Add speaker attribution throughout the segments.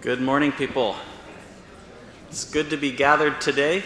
Speaker 1: Good morning, people. It's good to be gathered today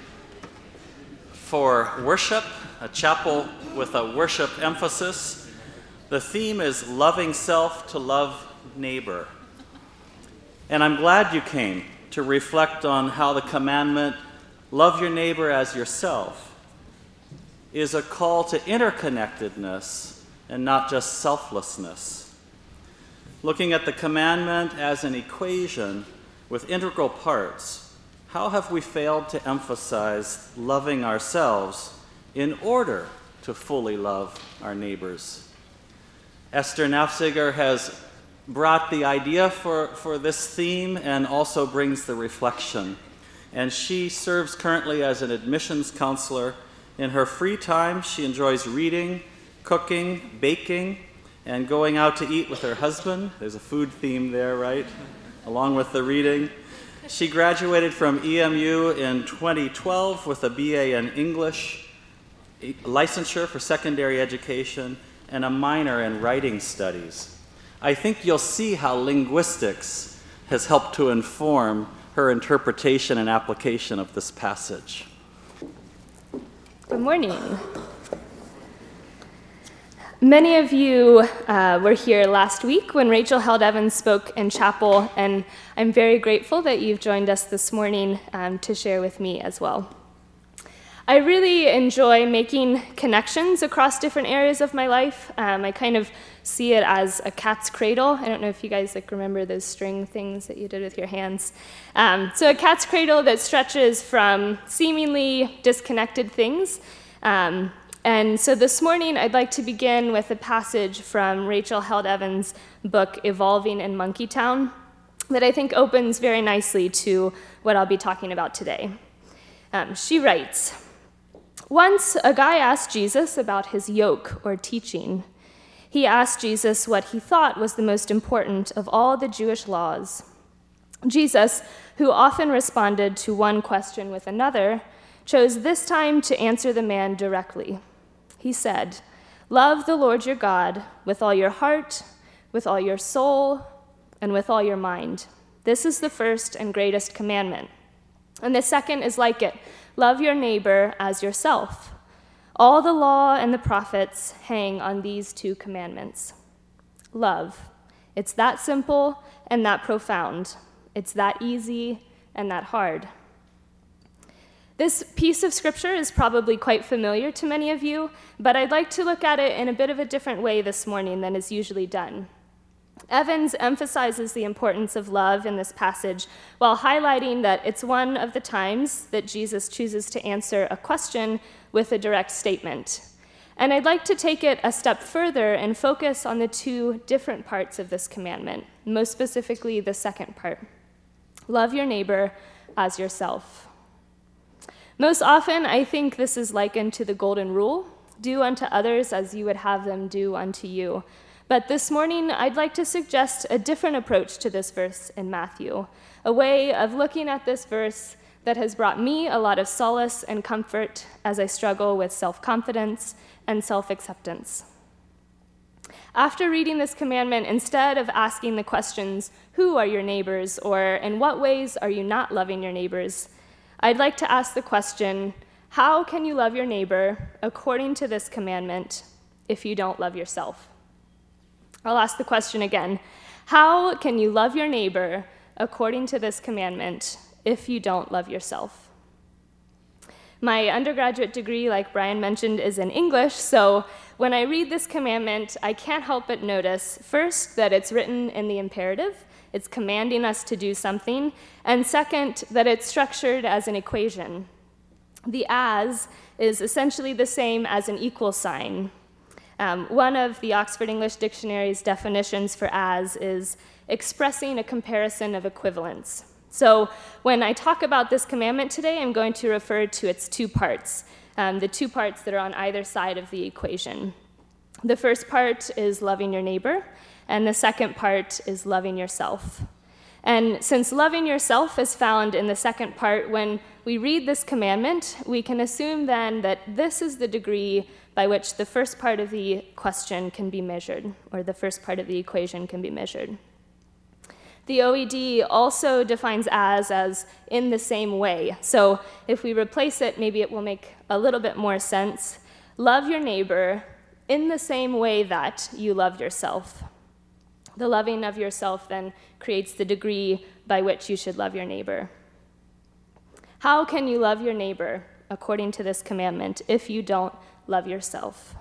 Speaker 1: for worship, a chapel with a worship emphasis. The theme is loving self to love neighbor. And I'm glad you came to reflect on how the commandment, love your neighbor as yourself, is a call to interconnectedness and not just selflessness. Looking at the commandment as an equation with integral parts, how have we failed to emphasize loving ourselves in order to fully love our neighbors? Esther Nafziger has brought the idea for this theme and also brings the reflection. And she serves currently as an admissions counselor. In her free time, she enjoys reading, cooking, baking, and going out to eat with her husband. There's a food theme there, right? Along with the reading. She graduated from EMU in 2012 with a BA in English, licensure for secondary education, and a minor in writing studies. I think you'll see how linguistics has helped to inform her interpretation and application of this passage.
Speaker 2: Good morning. Many of you were here last week when Rachel Held Evans spoke in chapel, and I'm very grateful that you've joined us this morning to share with me as well. I really enjoy making connections across different areas of my life. I kind of see it as a cat's cradle. I don't know if you guys remember those string things that you did with your hands. So a cat's cradle that stretches from seemingly disconnected things. And so this morning, I'd like to begin with a passage from Rachel Held Evans' book, Evolving in Monkeytown, that I think opens very nicely to what I'll be talking about today. She writes, "Once a guy asked Jesus about his yoke or teaching. He asked Jesus what he thought was the most important of all the Jewish laws. Jesus, who often responded to one question with another, chose this time to answer the man directly. He said, 'Love the Lord your God with all your heart, with all your soul, and with all your mind. This is the first and greatest commandment. And the second is like it. Love your neighbor as yourself. All the law and the prophets hang on these two commandments.' Love. It's that simple and that profound. It's that easy and that hard." This piece of scripture is probably quite familiar to many of you, but I'd like to look at it in a bit of a different way this morning than is usually done. Evans emphasizes the importance of love in this passage while highlighting that it's one of the times that Jesus chooses to answer a question with a direct statement. And I'd like to take it a step further and focus on the two different parts of this commandment, most specifically the second part. Love your neighbor as yourself. Most often, I think this is likened to the golden rule, do unto others as you would have them do unto you. But this morning, I'd like to suggest a different approach to this verse in Matthew, a way of looking at this verse that has brought me a lot of solace and comfort as I struggle with self-confidence and self-acceptance. After reading this commandment, instead of asking the questions, who are your neighbors, or in what ways are you not loving your neighbors, I'd like to ask the question, how can you love your neighbor according to this commandment if you don't love yourself? I'll ask the question again. How can you love your neighbor according to this commandment if you don't love yourself? My undergraduate degree, like Brian mentioned, is in English, so when I read this commandment, I can't help but notice, first, that it's written in the imperative. It's commanding us to do something. And second, that it's structured as an equation. The as is essentially the same as an equal sign. One of the Oxford English Dictionary's definitions for as is expressing a comparison of equivalence. So when I talk about this commandment today, I'm going to refer to its two parts, the two parts that are on either side of the equation. The first part is loving your neighbor, and the second part is loving yourself. And since loving yourself is found in the second part, when we read this commandment, we can assume then that this is the degree by which the first part of the question can be measured, or the first part of the equation can be measured. The OED also defines as in the same way. So if we replace it, maybe it will make a little bit more sense. Love your neighbor in the same way that you love yourself. The loving of yourself then creates the degree by which you should love your neighbor. How can you love your neighbor according to this commandment if you don't love yourself?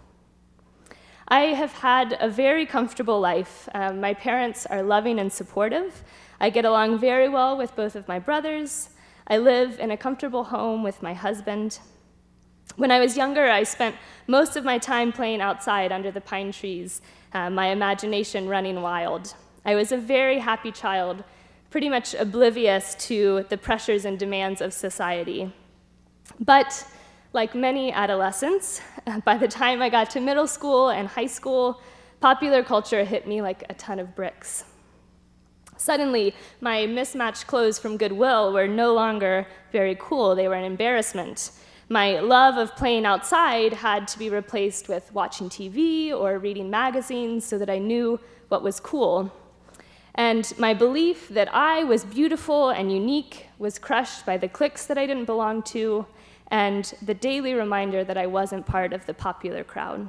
Speaker 2: I have had a very comfortable life. My parents are loving and supportive. I get along very well with both of my brothers. I live in a comfortable home with my husband. When I was younger, I spent most of my time playing outside under the pine trees, my imagination running wild. I was a very happy child, pretty much oblivious to the pressures and demands of society. But like many adolescents, by the time I got to middle school and high school, popular culture hit me like a ton of bricks. Suddenly, my mismatched clothes from Goodwill were no longer very cool. They were an embarrassment. My love of playing outside had to be replaced with watching TV or reading magazines so that I knew what was cool. And my belief that I was beautiful and unique was crushed by the cliques that I didn't belong to and the daily reminder that I wasn't part of the popular crowd.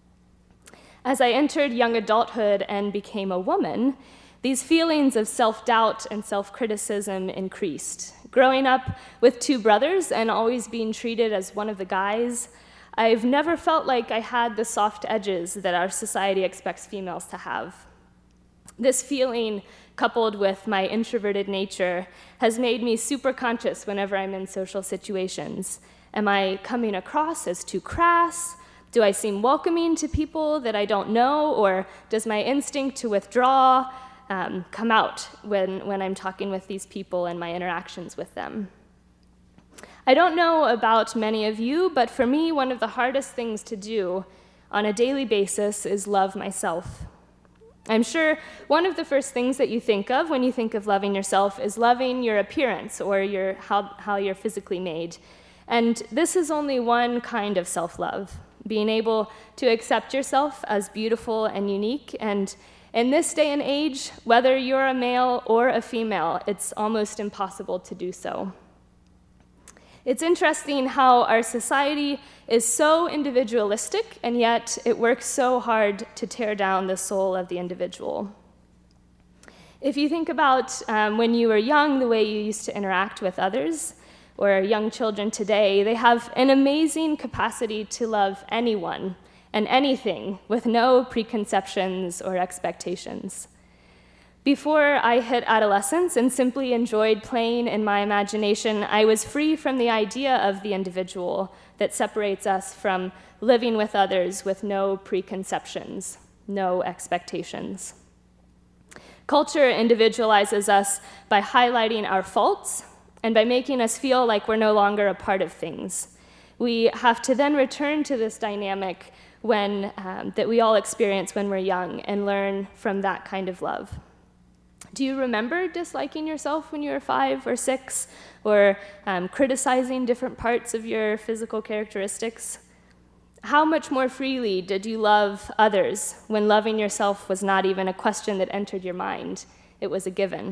Speaker 2: As I entered young adulthood and became a woman, these feelings of self-doubt and self-criticism increased. Growing up with two brothers and always being treated as one of the guys, I've never felt like I had the soft edges that our society expects females to have. This feeling, coupled with my introverted nature, has made me super conscious whenever I'm in social situations. Am I coming across as too crass? Do I seem welcoming to people that I don't know? Or does my instinct to withdraw come out when I'm talking with these people and my interactions with them? I don't know about many of you, but for me, one of the hardest things to do on a daily basis is love myself. I'm sure one of the first things that you think of when you think of loving yourself is loving your appearance or how you're physically made. And this is only one kind of self-love, being able to accept yourself as beautiful and unique. And in this day and age, whether you're a male or a female, it's almost impossible to do so. It's interesting how our society is so individualistic, and yet it works so hard to tear down the soul of the individual. If you think about when you were young, the way you used to interact with others, or young children today, they have an amazing capacity to love anyone and anything with no preconceptions or expectations. Before I hit adolescence and simply enjoyed playing in my imagination, I was free from the idea of the individual that separates us from living with others with no preconceptions, no expectations. Culture individualizes us by highlighting our faults and by making us feel like we're no longer a part of things. We have to then return to this dynamic that we all experience when we're young and learn from that kind of love. Do you remember disliking yourself when you were 5 or 6, or criticizing different parts of your physical characteristics? How much more freely did you love others when loving yourself was not even a question that entered your mind? It was a given.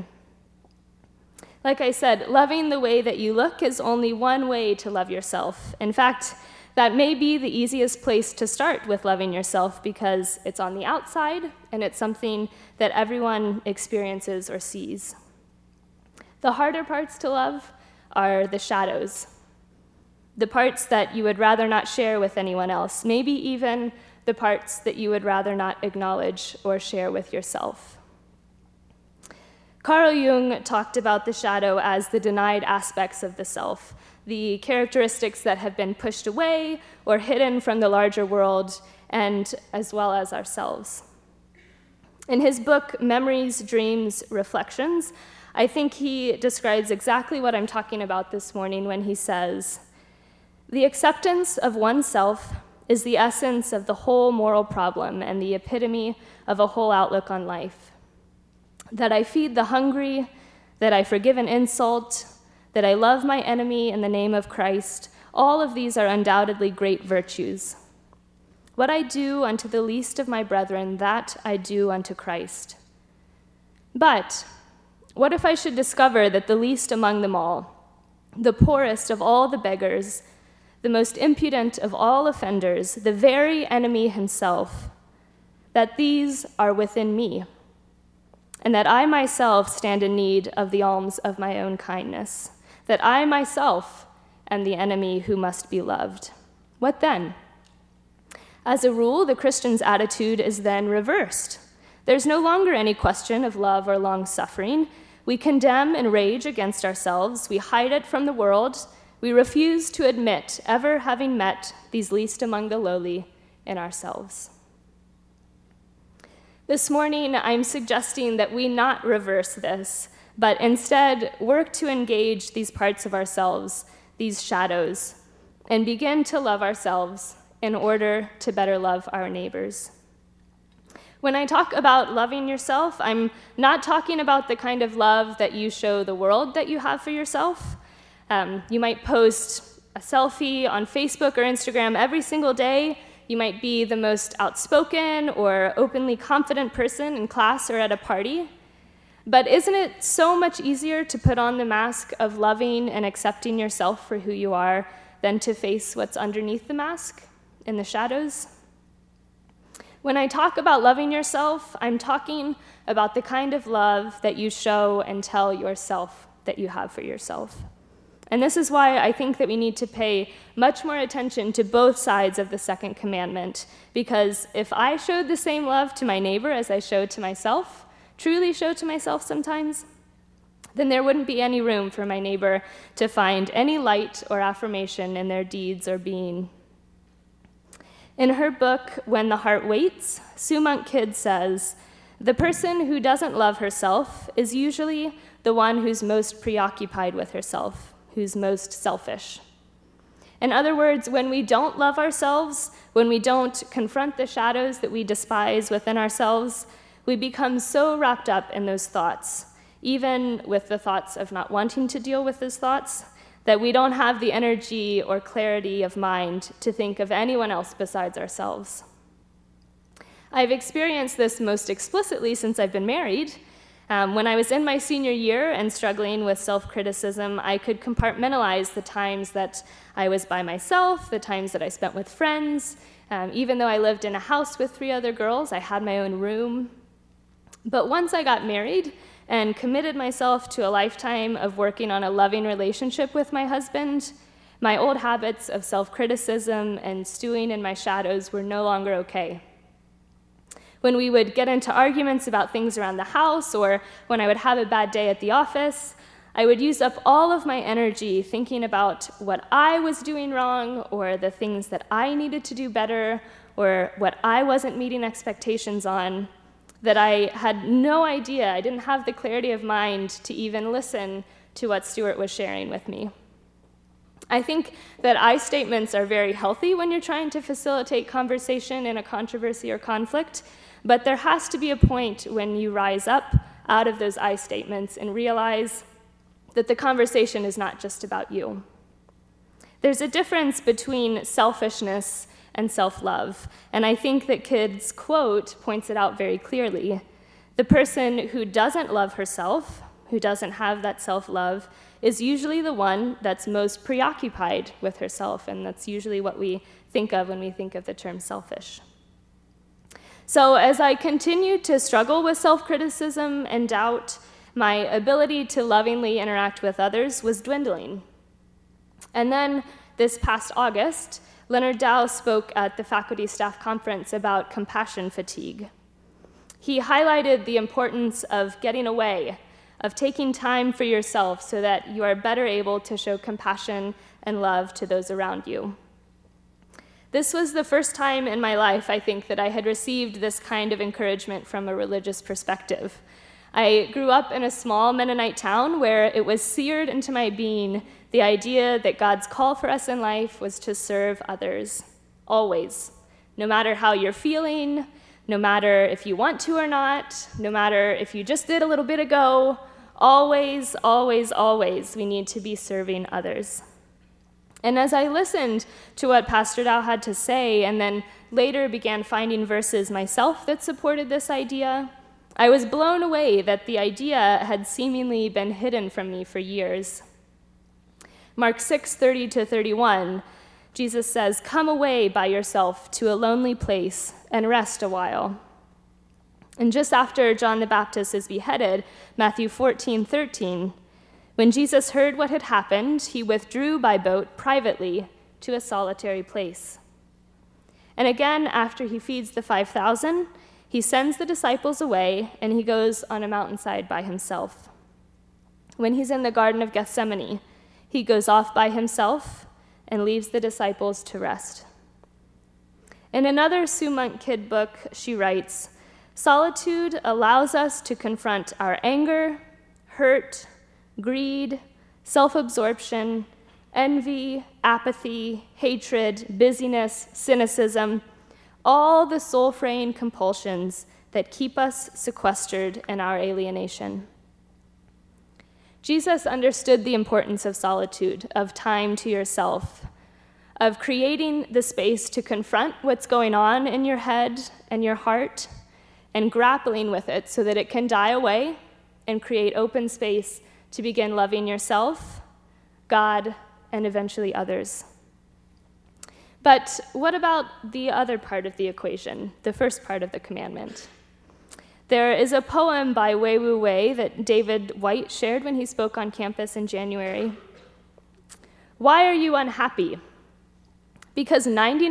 Speaker 2: Like I said, loving the way that you look is only one way to love yourself. In fact, that may be the easiest place to start with loving yourself because it's on the outside and it's something that everyone experiences or sees. The harder parts to love are the shadows, the parts that you would rather not share with anyone else, maybe even the parts that you would rather not acknowledge or share with yourself. Carl Jung talked about the shadow as the denied aspects of the self, the characteristics that have been pushed away or hidden from the larger world, and as well as ourselves. In his book, Memories, Dreams, Reflections, I think he describes exactly what I'm talking about this morning when he says, "The acceptance of oneself is the essence of the whole moral problem and the epitome of a whole outlook on life. That I feed the hungry, that I forgive an insult, that I love my enemy in the name of Christ, all of these are undoubtedly great virtues. What I do unto the least of my brethren, that I do unto Christ. But What if I should discover that the least among them all, the poorest of all the beggars, the most impudent of all offenders, the very enemy himself, that these are within me, and that I myself stand in need of the alms of my own kindness, that I myself am the enemy who must be loved. What then? As a rule, the Christian's attitude is then reversed. There's no longer any question of love or long-suffering. We condemn and rage against ourselves. We hide it from the world. We refuse to admit ever having met these least among the lowly in ourselves. This morning, I'm suggesting that we not reverse this, but instead work to engage these parts of ourselves, these shadows, and begin to love ourselves in order to better love our neighbors. When I talk about loving yourself, I'm not talking about the kind of love that you show the world that you have for yourself. You might post a selfie on Facebook or Instagram every single day. You might be the most outspoken or openly confident person in class or at a party. But isn't it so much easier to put on the mask of loving and accepting yourself for who you are than to face what's underneath the mask, in the shadows? When I talk about loving yourself, I'm talking about the kind of love that you show and tell yourself that you have for yourself. And this is why I think that we need to pay much more attention to both sides of the second commandment, because if I showed the same love to my neighbor as I show to myself, truly show to myself sometimes, then there wouldn't be any room for my neighbor to find any light or affirmation in their deeds or being. In her book, When the Heart Waits, Sue Monk Kidd says, "The person who doesn't love herself is usually the one who's most preoccupied with herself, who's most selfish." In other words, when we don't love ourselves, when we don't confront the shadows that we despise within ourselves, we become so wrapped up in those thoughts, even with the thoughts of not wanting to deal with those thoughts, that we don't have the energy or clarity of mind to think of anyone else besides ourselves. I've experienced this most explicitly since I've been married. When I was in my senior year and struggling with self-criticism, I could compartmentalize the times that I was by myself, the times that I spent with friends. Even though I lived in a house with 3 other girls, I had my own room. But once I got married and committed myself to a lifetime of working on a loving relationship with my husband, my old habits of self-criticism and stewing in my shadows were no longer okay. When we would get into arguments about things around the house, or when I would have a bad day at the office, I would use up all of my energy thinking about what I was doing wrong, or the things that I needed to do better, or what I wasn't meeting expectations on, that I had no idea. I didn't have the clarity of mind to even listen to what Stuart was sharing with me. I think that I statements are very healthy when you're trying to facilitate conversation in a controversy or conflict, but there has to be a point when you rise up out of those I statements and realize that the conversation is not just about you. There's a difference between selfishness and self-love, and I think that Kidd's quote points it out very clearly. The person who doesn't love herself, who doesn't have that self-love, is usually the one that's most preoccupied with herself, and that's usually what we think of when we think of the term selfish. So as I continued to struggle with self-criticism and doubt, my ability to lovingly interact with others was dwindling. And then this past August, Leonard Dow spoke at the faculty staff conference about compassion fatigue. He highlighted the importance of getting away, of taking time for yourself so that you are better able to show compassion and love to those around you. This was the first time in my life, I think, that I had received this kind of encouragement from a religious perspective. I grew up in a small Mennonite town where it was seared into my being the idea that God's call for us in life was to serve others, always. No matter how you're feeling, no matter if you want to or not, no matter if you just did a little bit ago, always, always, always, we need to be serving others. And as I listened to what Pastor Dow had to say, and then later began finding verses myself that supported this idea, I was blown away that the idea had seemingly been hidden from me for years. Mark 6:30-31, Jesus says, "Come away by yourself to a lonely place and rest a while." And just after John the Baptist is beheaded, Matthew 14:13, when Jesus heard what had happened, he withdrew by boat privately to a solitary place. And again, after he feeds the 5,000, he sends the disciples away and he goes on a mountainside by himself. When he's in the Garden of Gethsemane, he goes off by himself and leaves the disciples to rest. In another Sue Monk Kidd book, she writes, "Solitude allows us to confront our anger, hurt, greed, self-absorption, envy, apathy, hatred, busyness, cynicism, all the soul-fraying compulsions that keep us sequestered in our alienation." Jesus understood the importance of solitude, of time to yourself, of creating the space to confront what's going on in your head and your heart, and grappling with it so that it can die away and create open space to begin loving yourself, God, and eventually others. But what about the other part of the equation, the first part of the commandment? There is a poem by Wei Wu Wei that David White shared when he spoke on campus in January. "Why are you unhappy? Because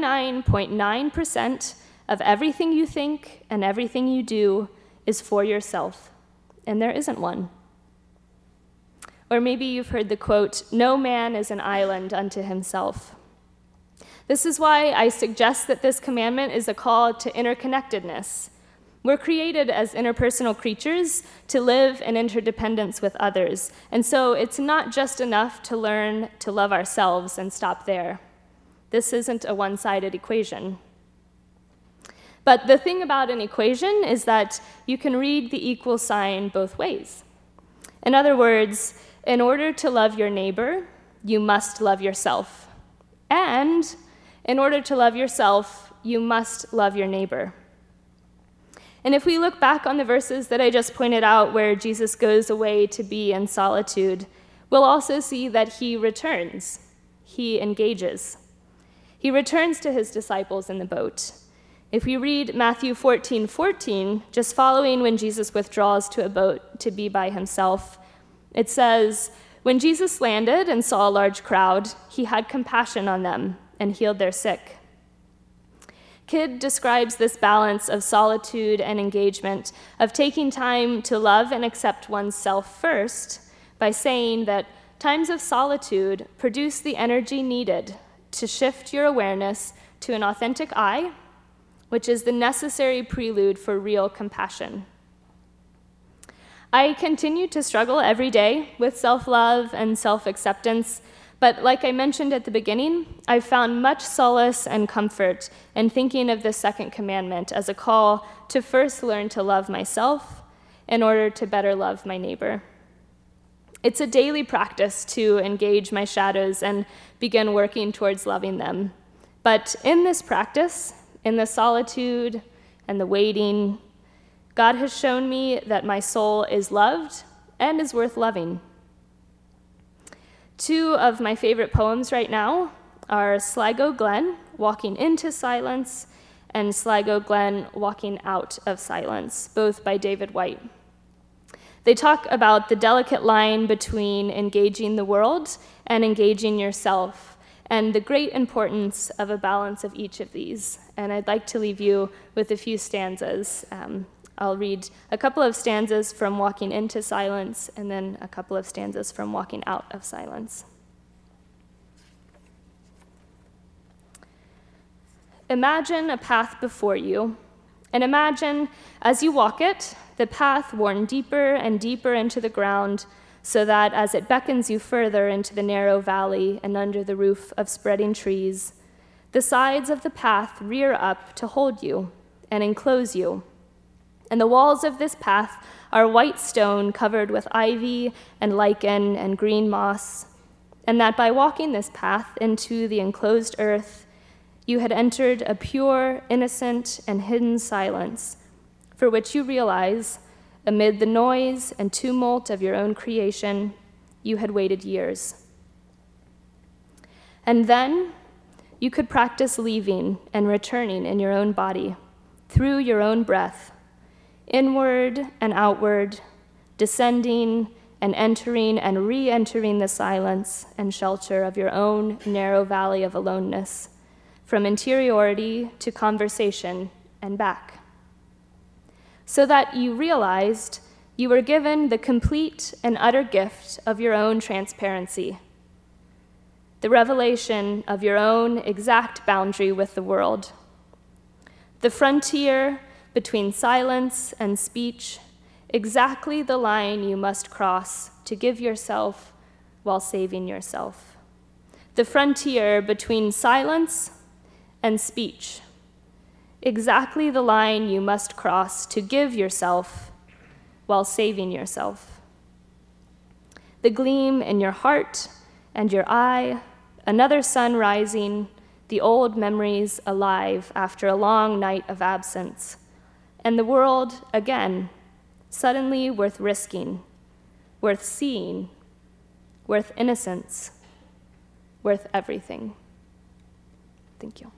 Speaker 2: 99.9% of everything you think and everything you do is for yourself, and there isn't one." Or maybe you've heard the quote, "No man is an island unto himself." This is why I suggest that this commandment is a call to interconnectedness. We're created as interpersonal creatures to live in interdependence with others, and so it's not just enough to learn to love ourselves and stop there. This isn't a one-sided equation. But the thing about an equation is that you can read the equal sign both ways. In other words, in order to love your neighbor, you must love yourself. And in order to love yourself, you must love your neighbor. And if we look back on the verses that I just pointed out where Jesus goes away to be in solitude, we'll also see that he returns. He engages. He returns to his disciples in the boat. If we read Matthew 14:14, just following when Jesus withdraws to a boat to be by himself, it says, "When Jesus landed and saw a large crowd, he had compassion on them and healed their sick." Kidd describes this balance of solitude and engagement, of taking time to love and accept oneself first, by saying that times of solitude produce the energy needed to shift your awareness to an authentic I, which is the necessary prelude for real compassion. I continue to struggle every day with self-love and self-acceptance, but like I mentioned at the beginning, I've found much solace and comfort in thinking of the second commandment as a call to first learn to love myself in order to better love my neighbor. It's a daily practice to engage my shadows and begin working towards loving them. But in this practice, in the solitude and the waiting, God has shown me that my soul is loved and is worth loving. Two of my favorite poems right now are Sligo Glen, Walking into Silence, and Sligo Glen, Walking Out of Silence, both by David White. They talk about the delicate line between engaging the world and engaging yourself, and the great importance of a balance of each of these. And I'd like to leave you with a few stanzas. I'll read a couple of stanzas from Walking into Silence, and then a couple of stanzas from Walking Out of Silence. Imagine a path before you, and imagine, as you walk it, the path worn deeper and deeper into the ground, so that as it beckons you further into the narrow valley and under the roof of spreading trees, the sides of the path rear up to hold you and enclose you. And the walls of this path are white stone covered with ivy and lichen and green moss, and that by walking this path into the enclosed earth, you had entered a pure, innocent, and hidden silence, for which you realize amid the noise and tumult of your own creation, you had waited years. And then you could practice leaving and returning in your own body, through your own breath, inward and outward, descending and entering and re-entering the silence and shelter of your own narrow valley of aloneness, from interiority to conversation and back, so that you realized you were given the complete and utter gift of your own transparency, the revelation of your own exact boundary with the world, the frontier between silence and speech, exactly the line you must cross to give yourself while saving yourself. The frontier between silence and speech, exactly the line you must cross to give yourself while saving yourself. The gleam in your heart and your eye, another sun rising, the old memories alive after a long night of absence, and the world again, suddenly worth risking, worth seeing, worth innocence, worth everything. Thank you.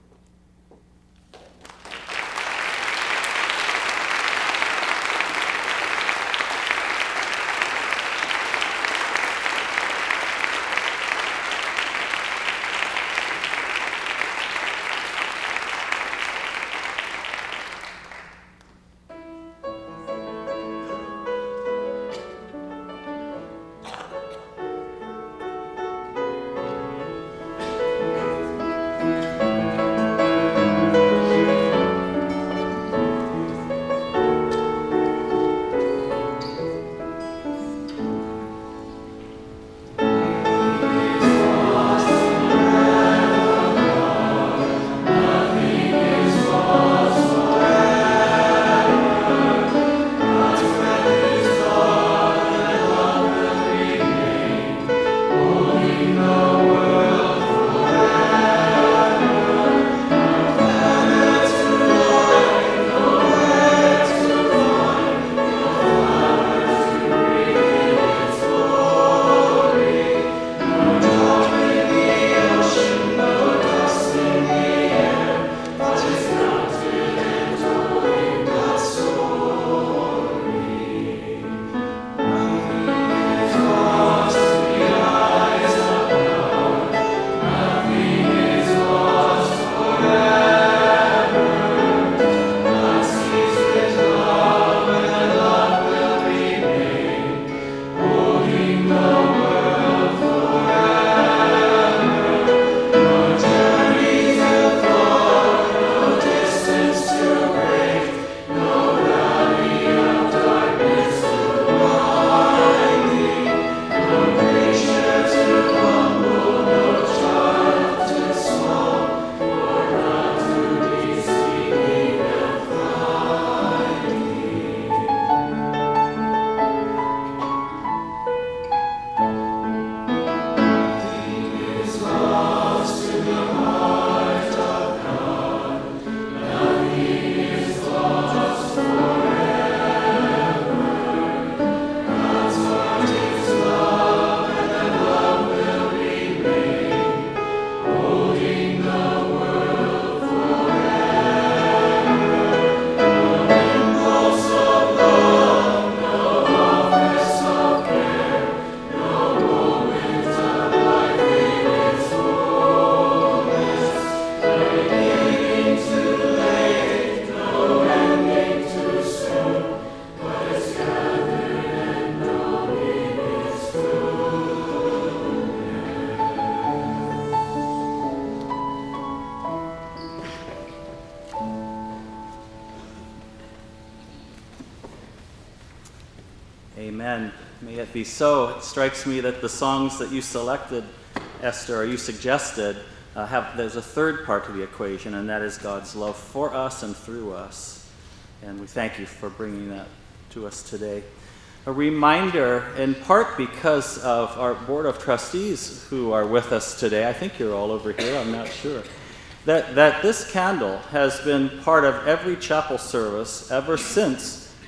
Speaker 1: Amen. May it be so. It strikes me that the songs that you selected, Esther, or you suggested, there's a third part to the equation, and that is God's love for us and through us. And we thank you for bringing that to us today. A reminder, in part because of our Board of Trustees who are with us today, I think you're all over here, I'm not sure, that this candle has been part of every chapel service ever since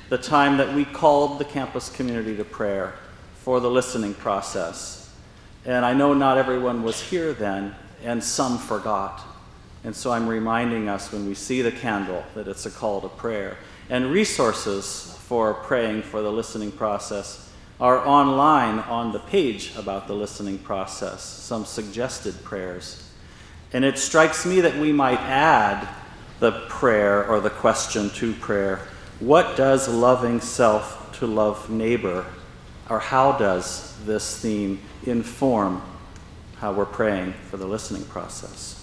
Speaker 1: the time that we called the campus community to prayer for the listening process. And I know not everyone was here then, and some forgot. And so I'm reminding us when we see the candle that it's a call to prayer. And resources for praying for the listening process are online on the page about the listening process, some suggested prayers. And it strikes me that we might add the prayer or the question to prayer. What does loving self to love neighbor, or how does this theme inform how we're praying for the listening process?